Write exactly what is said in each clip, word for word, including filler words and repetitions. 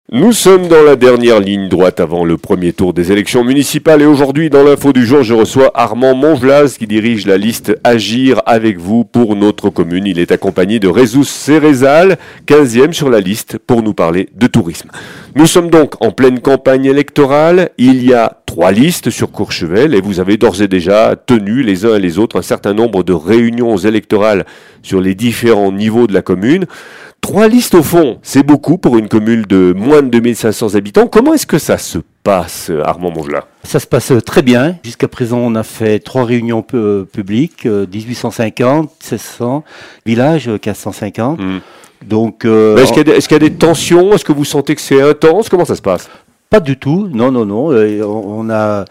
Nous sommes dans la dernière ligne droite avant le premier tour des élections municipales et aujourd'hui dans l'info du jour je reçois Armand Mongelaz qui dirige la liste Agir avec vous pour notre commune. Il est accompagné de Résus Cérezal, quinzième sur la liste pour nous parler de tourisme. Nous sommes donc en pleine campagne électorale, il y a trois listes sur Courchevel et vous avez d'ores et déjà tenu les uns et les autres un certain nombre de réunions électorales sur les différents niveaux de la commune. Trois listes au fond, c'est beaucoup pour une commune de moins de deux mille cinq cents habitants. Comment est-ce que ça se passe, Armand Mongelaz ? Ça se passe très bien. Jusqu'à présent, on a fait trois réunions pu- publiques, dix-huit cent cinquante, seize cents, village quinze cent cinquante. Mmh. Donc, euh, est-ce, qu'il y a des, est-ce qu'il y a des tensions ? Est-ce que vous sentez que c'est intense ? Comment ça se passe ? Pas du tout, non, non, non. On a,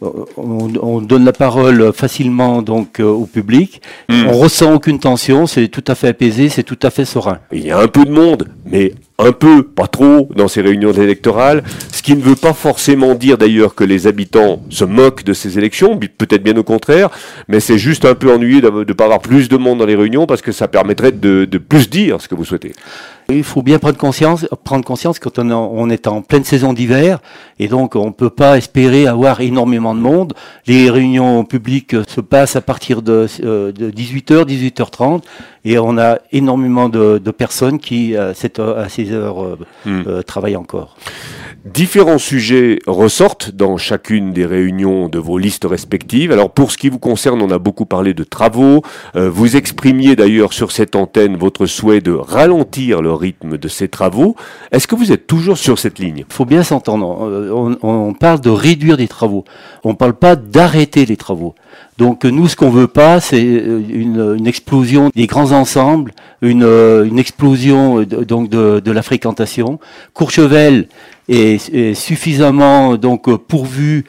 on, on donne la parole facilement donc euh, au public. Mmh. On ressent aucune tension, c'est tout à fait apaisé, c'est tout à fait serein. Il y a un peu de monde, mais un peu, pas trop, dans ces réunions électorales. Ce qui ne veut pas forcément dire d'ailleurs que les habitants se moquent de ces élections, peut-être bien au contraire, mais c'est juste un peu ennuyeux de ne pas avoir plus de monde dans les réunions parce que ça permettrait de, de plus dire ce que vous souhaitez. Il faut bien prendre conscience, prendre conscience quand on, on est en pleine saison d'hiver et donc on ne peut pas espérer avoir énormément de monde. Les réunions publiques se passent à partir de, de dix-huit heures, dix-huit heures trente et on a énormément de, de personnes qui à, cette, à ces heures euh, mmh. euh, travaillent encore. Différents sujets ressortent dans chacune des réunions de vos listes respectives. Alors pour ce qui vous concerne, on a beaucoup parlé de travaux. Euh, vous exprimiez d'ailleurs sur cette antenne votre souhait de ralentir le rythme de ces travaux. Est-ce que vous êtes toujours sur cette ligne ? Il faut bien s'entendre. On, on parle de réduire des travaux. On ne parle pas d'arrêter les travaux. Donc nous, ce qu'on veut pas, c'est une, une explosion des grands ensembles, une, une explosion de, donc de, de la fréquentation. Courchevel est, est suffisamment donc pourvu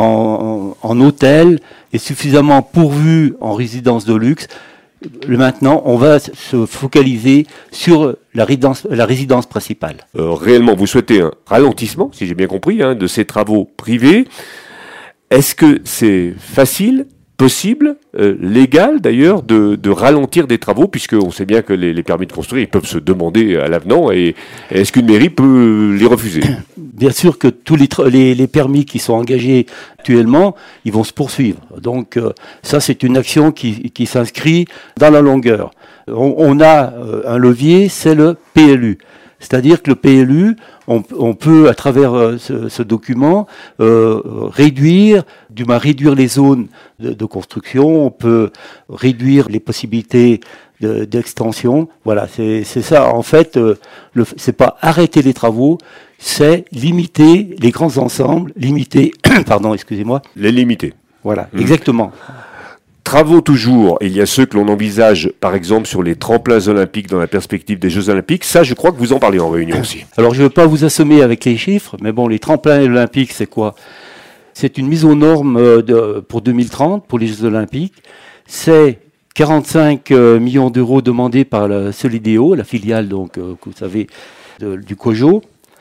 en, en, en hôtel, est suffisamment pourvu en résidence de luxe. Maintenant, on va se focaliser sur la résidence, la résidence principale. Euh, réellement, vous souhaitez un ralentissement, si j'ai bien compris, hein, de ces travaux privés. Est-ce que c'est facile ? Possible, euh, légal d'ailleurs, de, de ralentir des travaux, puisqu'on sait bien que les, les permis de construire, ils peuvent se demander à l'avenant, et est-ce qu'une mairie peut les refuser ? Bien sûr que tous les, les, les permis qui sont engagés actuellement, ils vont se poursuivre. Donc euh, ça, c'est une action qui, qui s'inscrit dans la longueur. On, on a euh, un levier, c'est le P L U. C'est-à-dire que le P L U, on, on peut, à travers euh, ce, ce document, euh, réduire, du moins réduire les zones de, de construction, on peut réduire les possibilités de, d'extension. Voilà, c'est, c'est ça. En fait, euh, le, c'est pas arrêter les travaux, c'est limiter les grands ensembles, limiter, pardon, excusez-moi. Les limiter. Voilà, mmh. Exactement. Travaux toujours, il y a ceux que l'on envisage, par exemple, sur les tremplins olympiques dans la perspective des Jeux olympiques. Ça, je crois que vous en parlez en réunion aussi. Alors, je ne veux pas vous assommer avec les chiffres, mais bon, les tremplins olympiques, c'est quoi ? C'est une mise aux normes de, pour deux mille trente, pour les Jeux olympiques. C'est quarante-cinq millions d'euros demandés par la Solidéo, la filiale, donc, euh, que vous savez, de, du COJO.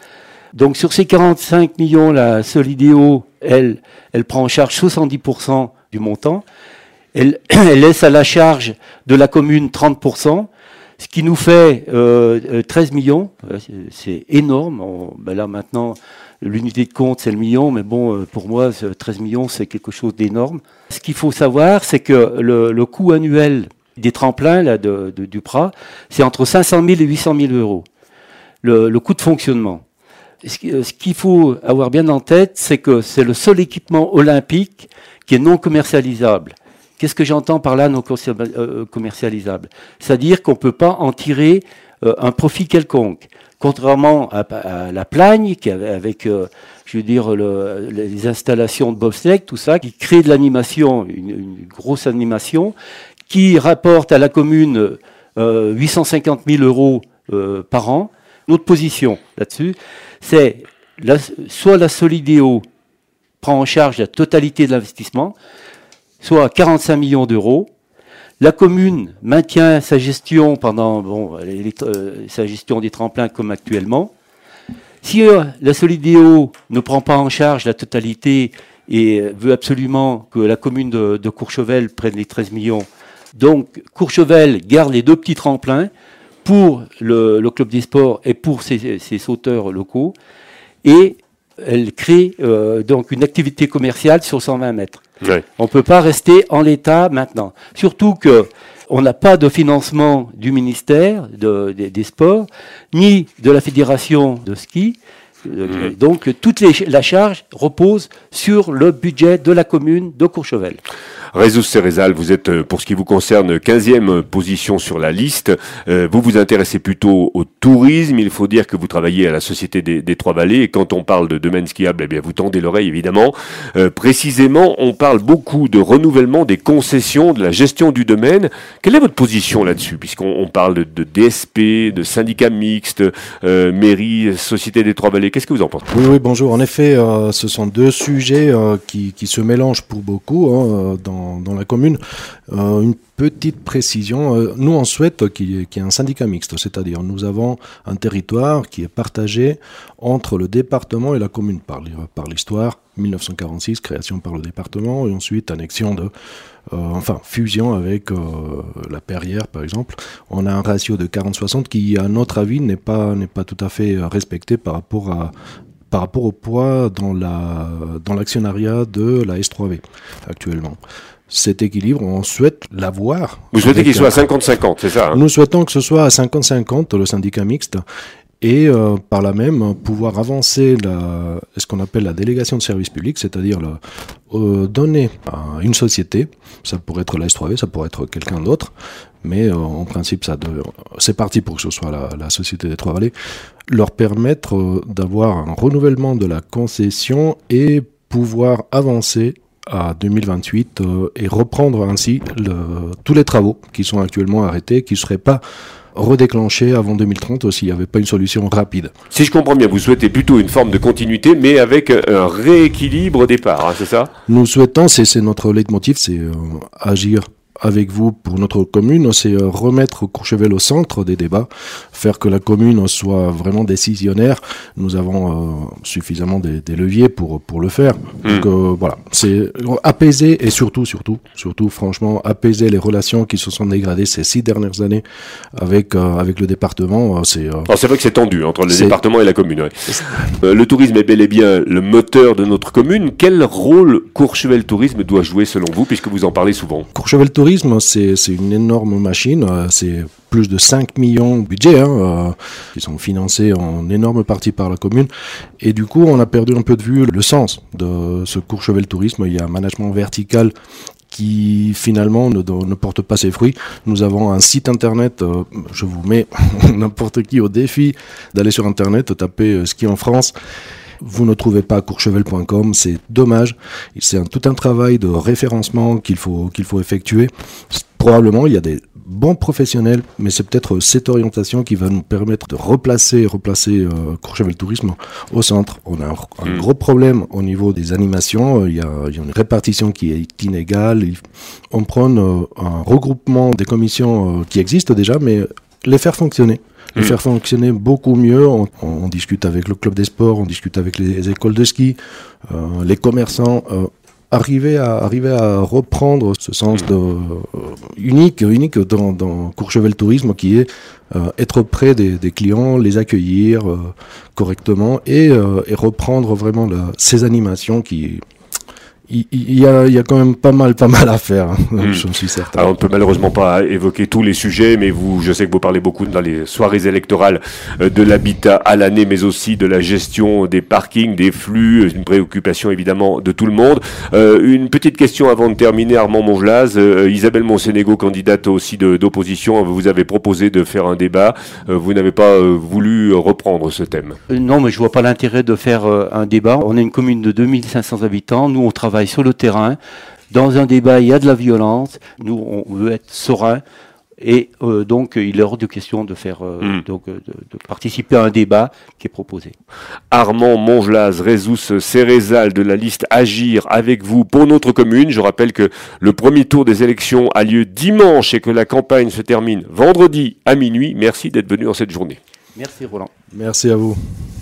Donc, sur ces quarante-cinq millions, la Solidéo, elle, elle prend en charge soixante-dix pour cent du montant. Elle, elle laisse à la charge de la commune trente pour cent, ce qui nous fait euh, treize millions. C'est, c'est énorme. On, ben là, maintenant, l'unité de compte, c'est le million, mais bon, pour moi, treize millions, c'est quelque chose d'énorme. Ce qu'il faut savoir, c'est que le, le coût annuel des tremplins là, de, de, du Prat, c'est entre cinq cent mille et huit cent mille euros. Le, le coût de fonctionnement. Ce qu'il faut avoir bien en tête, c'est que c'est le seul équipement olympique qui est non commercialisable. Qu'est-ce que j'entends par là non commercialisable ? C'est-à-dire qu'on ne peut pas en tirer euh, un profit quelconque. Contrairement à, à la Plagne, qui avait, avec, euh, je veux dire, le, les installations de bobsleigh, tout ça, qui crée de l'animation, une, une grosse animation, qui rapporte à la commune euh, huit cent cinquante mille euros euh, par an. Notre position là-dessus, c'est la, soit la Solidéo prend en charge la totalité de l'investissement, soit quarante-cinq millions d'euros. La commune maintient sa gestion pendant bon, les, les, euh, sa gestion des tremplins comme actuellement. Si euh, la Solidéo ne prend pas en charge la totalité et veut absolument que la commune de, de Courchevel prenne les treize millions, donc Courchevel garde les deux petits tremplins pour le, le club des sports et pour ses, ses sauteurs locaux. Et elle crée euh, donc une activité commerciale sur cent vingt mètres. Ouais. On ne peut pas rester en l'état maintenant. Surtout qu'on n'a pas de financement du ministère de, de, des Sports, ni de la fédération de ski. Mmh. Donc toute les, la charge repose sur le budget de la commune de Courchevel. Jesús Cerezal, vous êtes, pour ce qui vous concerne, quinzième position sur la liste. Euh, vous vous intéressez plutôt au tourisme. Il faut dire que vous travaillez à la Société des, des Trois-Vallées. Et quand on parle de domaine skiable, eh bien, vous tendez l'oreille, évidemment. Euh, précisément, on parle beaucoup de renouvellement des concessions, de la gestion du domaine. Quelle est votre position là-dessus? Puisqu'on on parle de, de D S P, de syndicats mixtes, euh, mairie, Société des Trois-Vallées. Qu'est-ce que vous en pensez? Oui, oui, bonjour. En effet, euh, ce sont deux sujets euh, qui, qui se mélangent pour beaucoup hein, dans dans la commune. Euh, une petite précision, euh, nous on souhaite qu'il y, ait, qu'il y ait un syndicat mixte, c'est-à-dire nous avons un territoire qui est partagé entre le département et la commune par, par l'histoire, dix-neuf cent quarante-six, création par le département, et ensuite annexion de, euh, enfin fusion avec euh, la Perrière par exemple. On a un ratio de quarante soixante qui à notre avis n'est pas, n'est pas tout à fait respecté par rapport à par rapport au poids dans, la, dans l'actionnariat de la S trois V actuellement. Cet équilibre, on souhaite l'avoir. Vous souhaitez qu'il soit à cinquante cinquante, c'est ça hein? Nous souhaitons que ce soit à cinquante cinquante, le syndicat mixte, et euh, par là même pouvoir avancer la, ce qu'on appelle la délégation de service public, c'est-à-dire la, euh, donner à une société, ça pourrait être la S trois V, ça pourrait être quelqu'un d'autre, mais euh, en principe ça de, c'est parti pour que ce soit la, la Société des Trois-Vallées, leur permettre euh, d'avoir un renouvellement de la concession et pouvoir avancer à deux mille vingt-huit euh, et reprendre ainsi le, tous les travaux qui sont actuellement arrêtés, qui ne seraient pas redéclenchés avant deux mille trente s'il n'y avait pas une solution rapide. Si je comprends bien, vous souhaitez plutôt une forme de continuité, mais avec un rééquilibre au départ, hein, c'est ça? Nous souhaitons, c'est, c'est notre leitmotiv, c'est euh, agir avec vous pour notre commune, c'est euh, remettre Courchevel au centre des débats, faire que la commune soit vraiment décisionnaire. Nous avons euh, suffisamment des, des leviers pour pour le faire. Mmh. Donc euh, voilà, c'est apaiser et surtout, surtout, surtout, franchement, apaiser les relations qui se sont dégradées ces six dernières années avec euh, avec le département. C'est euh, Alors c'est vrai que c'est tendu entre le département et la commune. Ouais. Euh, le tourisme est bel et bien le moteur de notre commune. Quel rôle Courchevel Tourisme doit jouer selon vous, puisque vous en parlez souvent? Courchevel Tourisme, c'est, c'est une énorme machine, c'est plus de cinq millions de budget, hein, euh, qui sont financés en énorme partie par la commune, et du coup on a perdu un peu de vue le sens de ce Courchevel Tourisme. Il y a un management vertical qui finalement ne, ne porte pas ses fruits. Nous avons un site internet, euh, je vous mets n'importe qui au défi d'aller sur internet, taper euh, ski en France. Vous ne trouvez pas courchevel point com, c'est dommage. C'est un, tout un travail de référencement qu'il faut, qu'il faut effectuer. Probablement, il y a des bons professionnels, mais c'est peut-être cette orientation qui va nous permettre de replacer, replacer euh, Courchevel Tourisme au centre. On a un, un mmh. gros problème au niveau des animations. Il y a, il y a une répartition qui est inégale. On prend euh, un regroupement des commissions euh, qui existent déjà, mais les faire fonctionner. Le faire fonctionner beaucoup mieux. On, on discute avec le club des sports, on discute avec les écoles de ski, euh, les commerçants. Euh, arriver à arriver à reprendre ce sens de, euh, unique unique dans, dans Courchevel Tourisme, qui est euh, être près des, des clients, les accueillir euh, correctement et, euh, et reprendre vraiment la, ces animations qui Il, il, y a, il y a quand même pas mal, pas mal à faire, hein, mmh. je suis certain. Alors, on ne peut malheureusement pas évoquer tous les sujets, mais vous, je sais que vous parlez beaucoup dans les soirées électorales de l'habitat à l'année, mais aussi de la gestion des parkings, des flux, une préoccupation évidemment de tout le monde. Euh, une petite question avant de terminer, Armand Montgelaz. Euh, Isabelle Monsénégo, candidate aussi de, d'opposition, vous avez proposé de faire un débat. Euh, vous n'avez pas euh, voulu reprendre ce thème. Euh, non, mais je vois pas l'intérêt de faire euh, un débat. On est une commune de deux mille cinq cents habitants. Nous, on travaille sur le terrain. Dans un débat, il y a de la violence. Nous, on veut être serein. Et euh, donc, il est hors de question de faire, euh, mmh. donc, de, de participer à un débat qui est proposé. Armand Montgelaz, Jesús Cerezal de la liste Agir avec vous pour notre commune. Je rappelle que le premier tour des élections a lieu dimanche et que la campagne se termine vendredi à minuit. Merci d'être venu en cette journée. Merci Roland. Merci à vous.